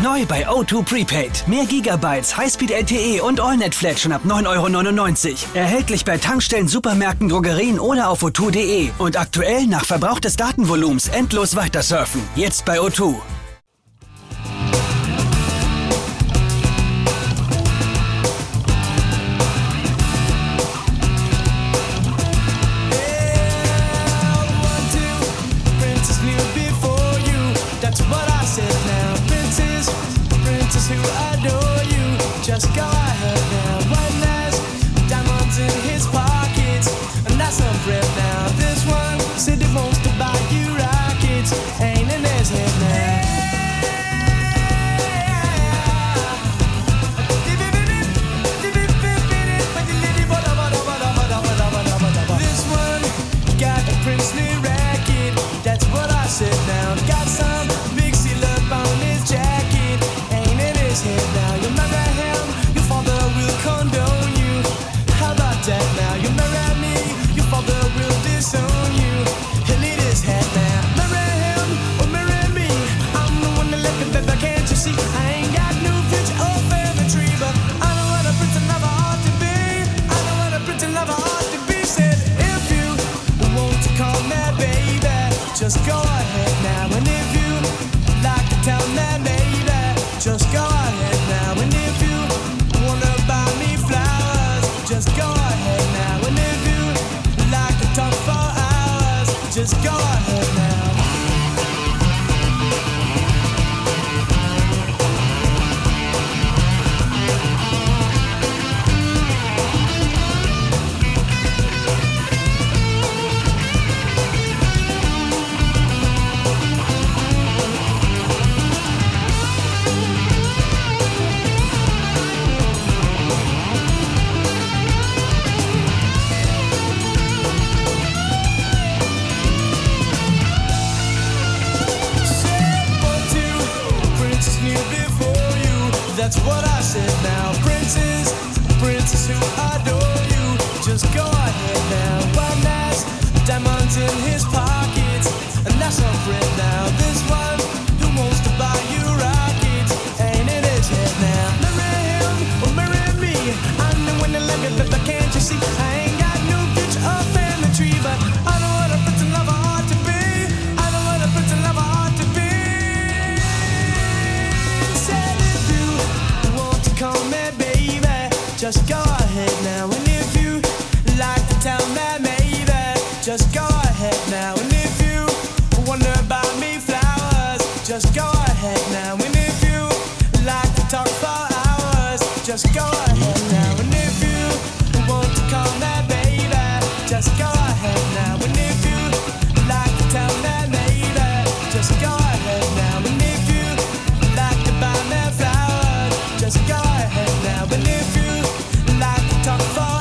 Neu bei O2 Prepaid. Mehr Gigabytes, Highspeed LTE und AllNet-Flat schon ab 9,99 €. Erhältlich bei Tankstellen, Supermärkten, Drogerien oder auf o2.de. Und aktuell nach Verbrauch des Datenvolumens endlos weitersurfen. Jetzt bei O2. Who adore you, just go ahead now. One has diamonds in his pockets, and that's some bread now. This one said he wants to buy you rockets, ain't in his head now. This one got a princely racket, that's what I said now. Got some big seal up on his jacket. Now you marry him, your father will condone you. How about that now? You marry me, your father will disown you. He'll eat his head now. Marry him or marry me, I'm the one that left it, baby, can't you see? I ain't got no future or family tree, but I know what a prince and lover ought to be. I know what a prince and lover ought to be. Said if you want to call me baby, just go ahead now. And if you like to tell me baby, just go ahead now. And if you wanna buy me flowers, just go ahead now. And if you like to talk for hours, just go ahead now. That's what I said now. Princes who adore you, just go ahead now. One has diamonds in his pockets, and that's some bread now. This one who wants to buy you rockets, ain't in his head now. Marry him or marry me, I'm the one that left it, but can't you see? I ain't got no future or family tree, but I know what a prince and lover ought to be. I know what a prince and lover ought to be. Said if you want to call me baby, just go ahead now. And if you like to tell me maybe, just go ahead now. And if you wonder about me flowers, just go ahead now. And if you like to talk for hours, just go ahead now. And if you want to call me baby, just go ahead now. And if you like to tell me maybe, just go ahead now. And if you like to buy me flowers, just go ahead now. And if you like to talk for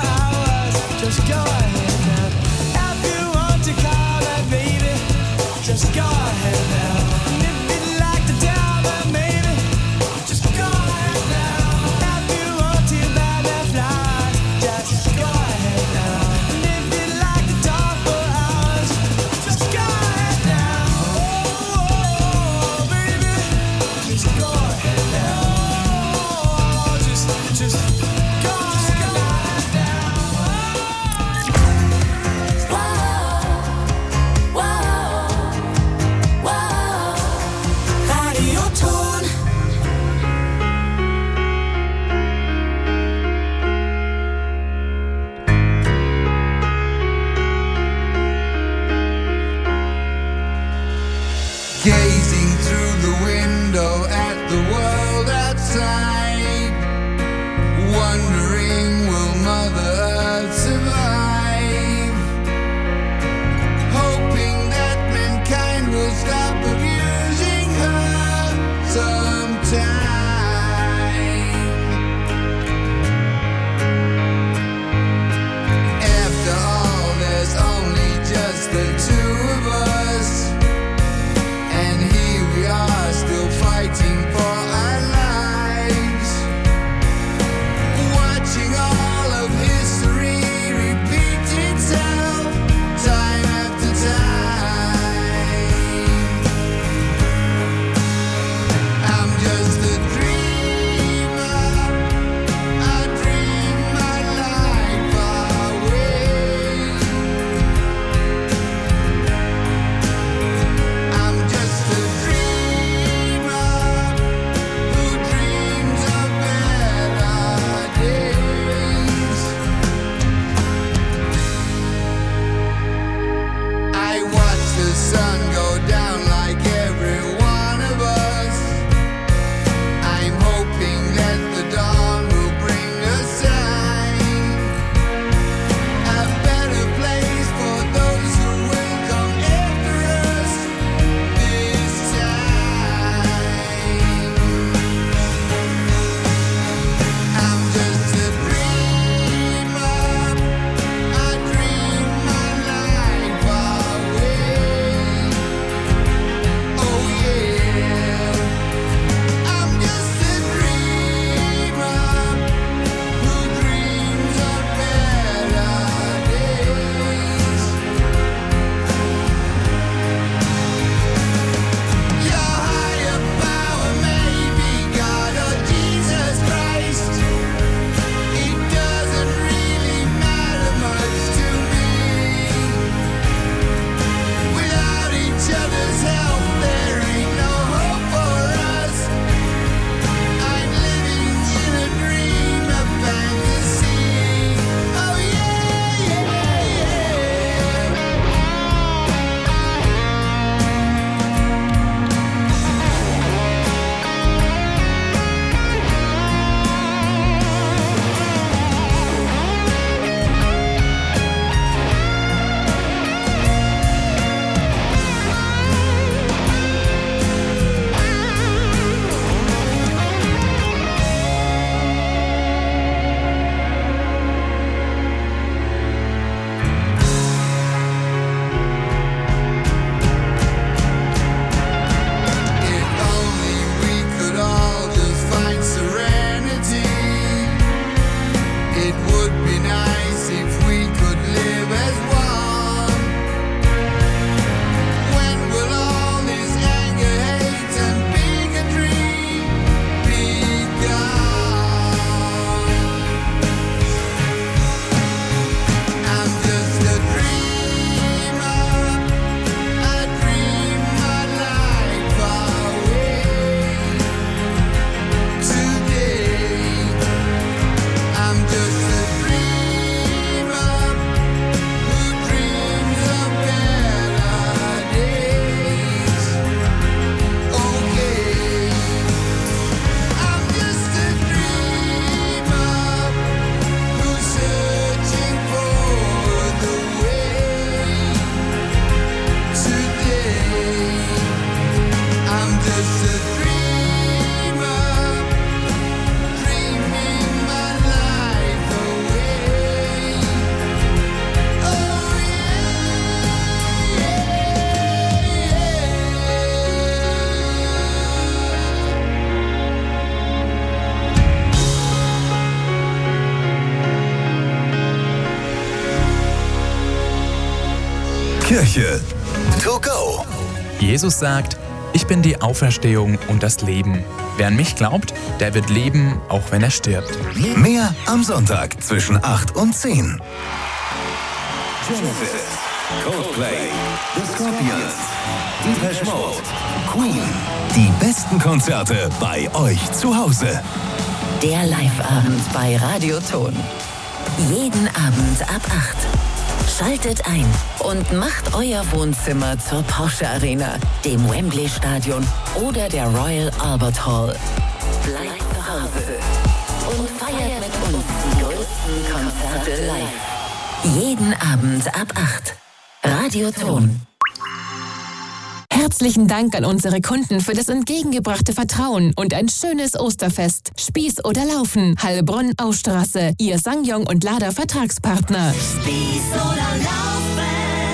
Kirche to go. Jesus sagt, ich bin die Auferstehung und das Leben. Wer an mich glaubt, der wird leben, auch wenn er stirbt. Mehr am Sonntag zwischen 8 und 10. Genesis, Coldplay, The Scorpions, Depeche Mode, Queen. Die besten Konzerte bei euch zu Hause. Der Live-Abend bei Radio Ton. Jeden Abend ab 8. Schaltet ein und macht euer Wohnzimmer zur Porsche Arena, dem Wembley Stadion oder der Royal Albert Hall. Bleibt zu Hause und feiert mit uns die größten Konzerte live. Jeden Abend ab 8. Radio Ton. Herzlichen Dank an unsere Kunden für das entgegengebrachte Vertrauen und ein schönes Osterfest. Spieß oder Laufen, Heilbronn, Ausstraße, Ihr Sangyong und Lada Vertragspartner. Spieß oder laufen.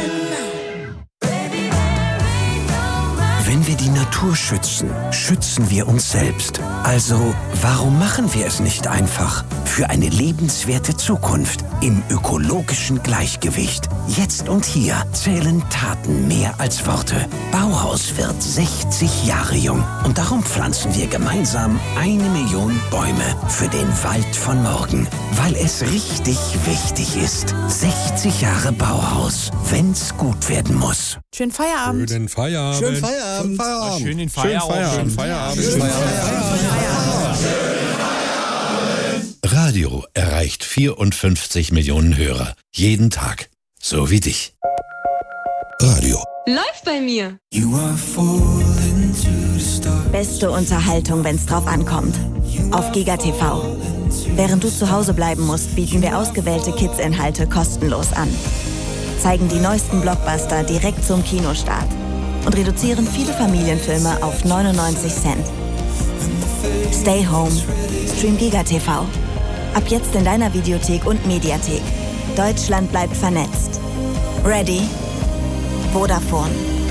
Wenn wir die Natur schützen, schützen wir uns selbst. Also, warum machen wir es nicht einfach? Für eine lebenswerte Zukunft im ökologischen Gleichgewicht. Jetzt und hier zählen Taten mehr als Worte. Bauhaus wird 60 Jahre jung. Und darum pflanzen wir gemeinsam 1 Million Bäume für den Wald von morgen. Weil es richtig wichtig ist. 60 Jahre Bauhaus, wenn's gut werden muss. Schönen Feierabend. Schönen Feierabend. Schönen Feierabend. Feierabend. Schönen Feierabend. Schönen Feierabend. Schönen Feierabend. Radio erreicht 54 Millionen Hörer. Jeden Tag. So wie dich. Radio. Läuft bei mir. Beste Unterhaltung, wenn's drauf ankommt. Auf Giga TV. Während du zu Hause bleiben musst, bieten wir ausgewählte Kids-Inhalte kostenlos an. Zeigen die neuesten Blockbuster direkt zum Kinostart und reduzieren viele Familienfilme auf 99 Cent. Stay home. Stream Giga TV. Ab jetzt in deiner Videothek und Mediathek. Deutschland bleibt vernetzt. Ready? Vodafone.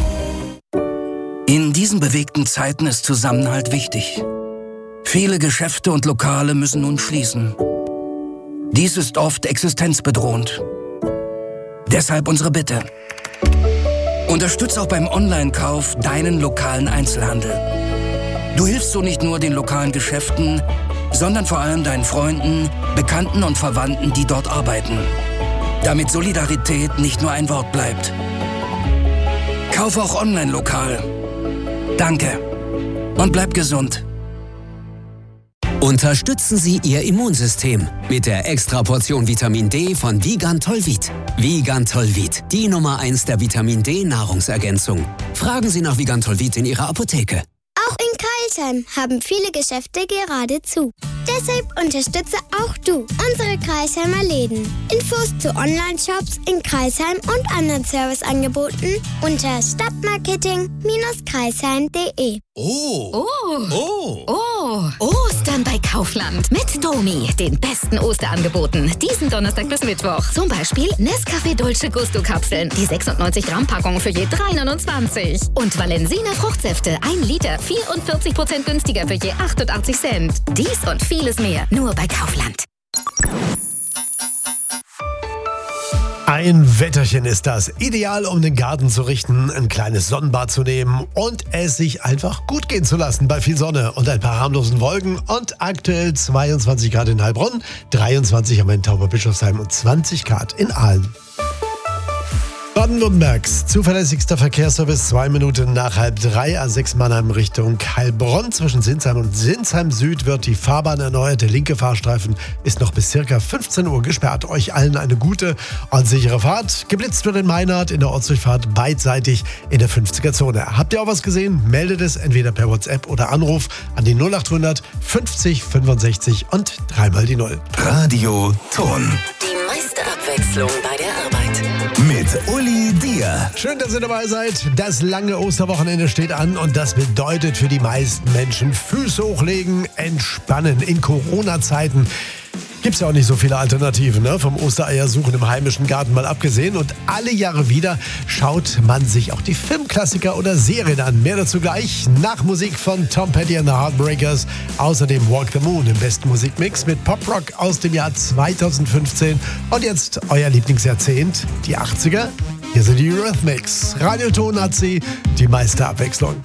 In diesen bewegten Zeiten ist Zusammenhalt wichtig. Viele Geschäfte und Lokale müssen nun schließen. Dies ist oft existenzbedrohend. Deshalb unsere Bitte. Unterstütz auch beim Online-Kauf deinen lokalen Einzelhandel. Du hilfst so nicht nur den lokalen Geschäften, sondern vor allem deinen Freunden, Bekannten und Verwandten, die dort arbeiten. Damit Solidarität nicht nur ein Wort bleibt. Kauf auch online lokal. Danke. Und bleib gesund. Unterstützen Sie Ihr Immunsystem mit der Extraportion Vitamin D von Vigantolvit. Vigantolvit, die Nummer 1 der Vitamin D-Nahrungsergänzung. Fragen Sie nach Vigantolvit in Ihrer Apotheke. Auch in Crailsheim haben viele Geschäfte gerade zu. Deshalb unterstütze auch du unsere Crailsheimer Läden. Infos zu Online-Shops in Crailsheim und anderen Serviceangeboten unter stadtmarketing-crailsheim.de. Ostern bei Kaufland mit Domi, den besten Osterangeboten. Diesen Donnerstag bis Mittwoch. Zum Beispiel Nescafé Dolce Gusto Kapseln, die 96 Gramm Packung für je 3,29. Und Valensina Fruchtsäfte, 1 Liter, 44% günstiger für je 88 Cent. Dies und vieles mehr, nur bei Kaufland. Ein Wetterchen ist das. Ideal, um den Garten zu richten, ein kleines Sonnenbad zu nehmen und es sich einfach gut gehen zu lassen bei viel Sonne und ein paar harmlosen Wolken und aktuell 22 Grad in Heilbronn, 23 am Tauberbischofsheim und 20 Grad in Aalen. Baden-Württembergs zuverlässigster Verkehrsservice, 2 Minuten nach 2:30, A6 Mannheim Richtung Heilbronn. Zwischen Sinsheim und Sinsheim Süd wird die Fahrbahn erneuert. Der linke Fahrstreifen ist noch bis ca. 15 Uhr gesperrt. Euch allen eine gute und sichere Fahrt. Geblitzt wird in Meinhardt in der Ortsdurchfahrt beidseitig in der 50er-Zone. Habt ihr auch was gesehen? Meldet es entweder per WhatsApp oder Anruf an die 0800 50 65 und 3 die 0. Radio Ton. Die meiste Abwechslung bei der Arbeit. Mit Uli Dier. Schön, dass ihr dabei seid. Das lange Osterwochenende steht an und das bedeutet für die meisten Menschen Füße hochlegen, entspannen. In Corona-Zeiten gibt's ja auch nicht so viele Alternativen, ne? Vom Ostereiersuchen im heimischen Garten mal abgesehen. Und alle Jahre wieder schaut man sich auch die Filmklassiker oder Serien an. Mehr dazu gleich nach Musik von Tom Petty and the Heartbreakers. Außerdem Walk the Moon im besten Musikmix mit Pop-Rock aus dem Jahr 2015. Und jetzt euer Lieblingsjahrzehnt, die 80er. Hier sind die Eurythmics. Radioton hat sie die meiste Abwechslung.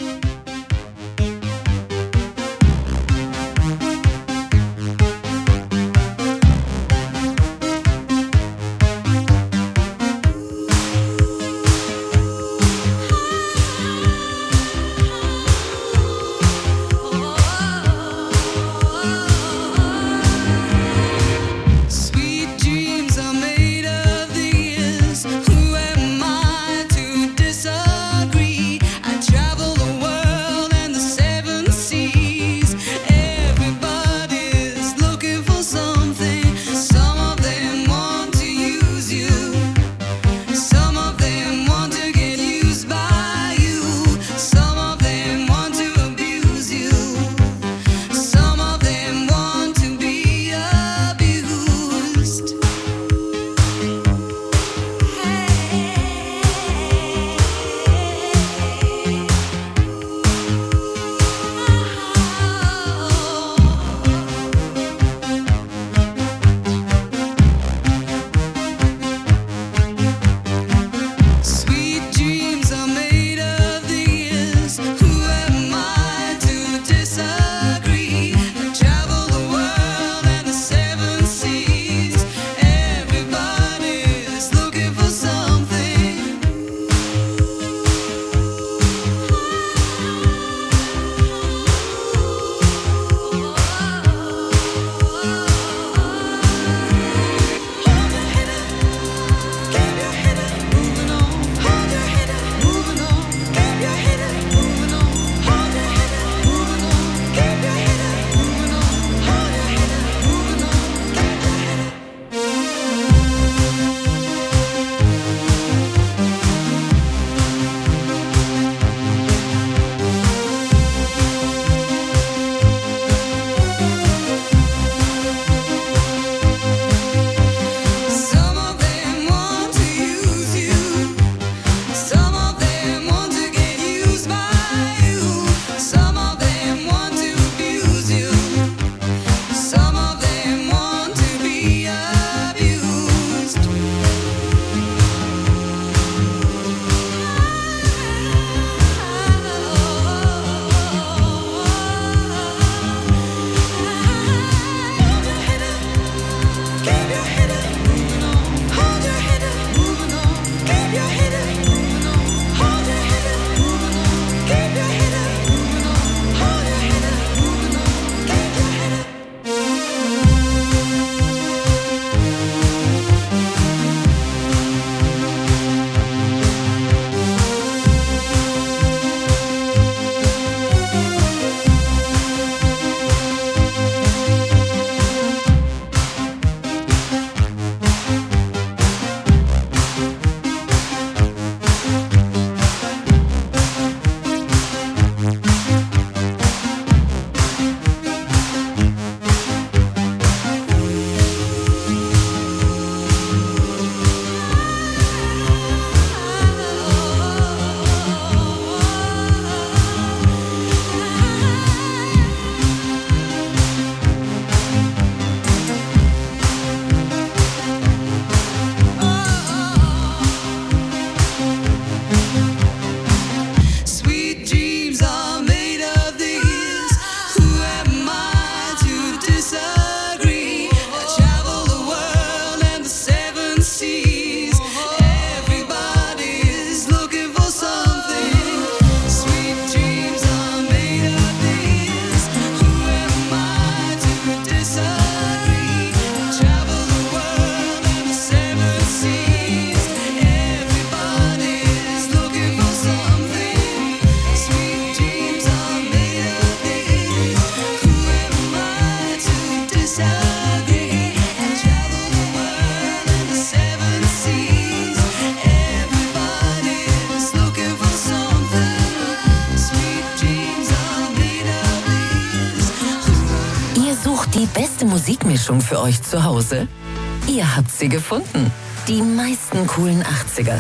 Die beste Musikmischung für euch zu Hause? Ihr habt sie gefunden. Die meisten coolen 80er.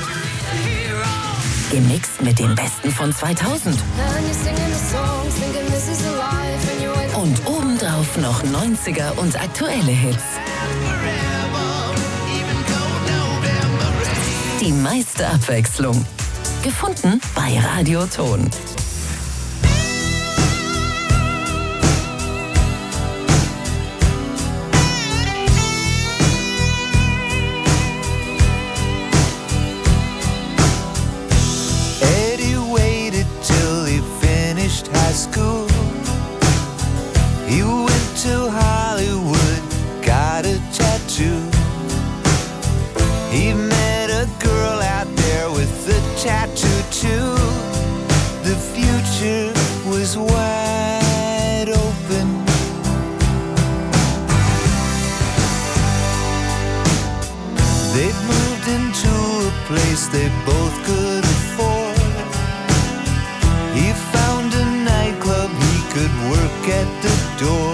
Gemixt mit den besten von 2000. Und obendrauf noch 90er und aktuelle Hits. die meiste Abwechslung. Gefunden bei Radioton. Eddie waited till he finished high school. He went to Hollywood, got a tattoo. He met a girl out there with a tattoo too. The future was wide open. They'd moved into a place they both could afford. He found a nightclub he could work at the door.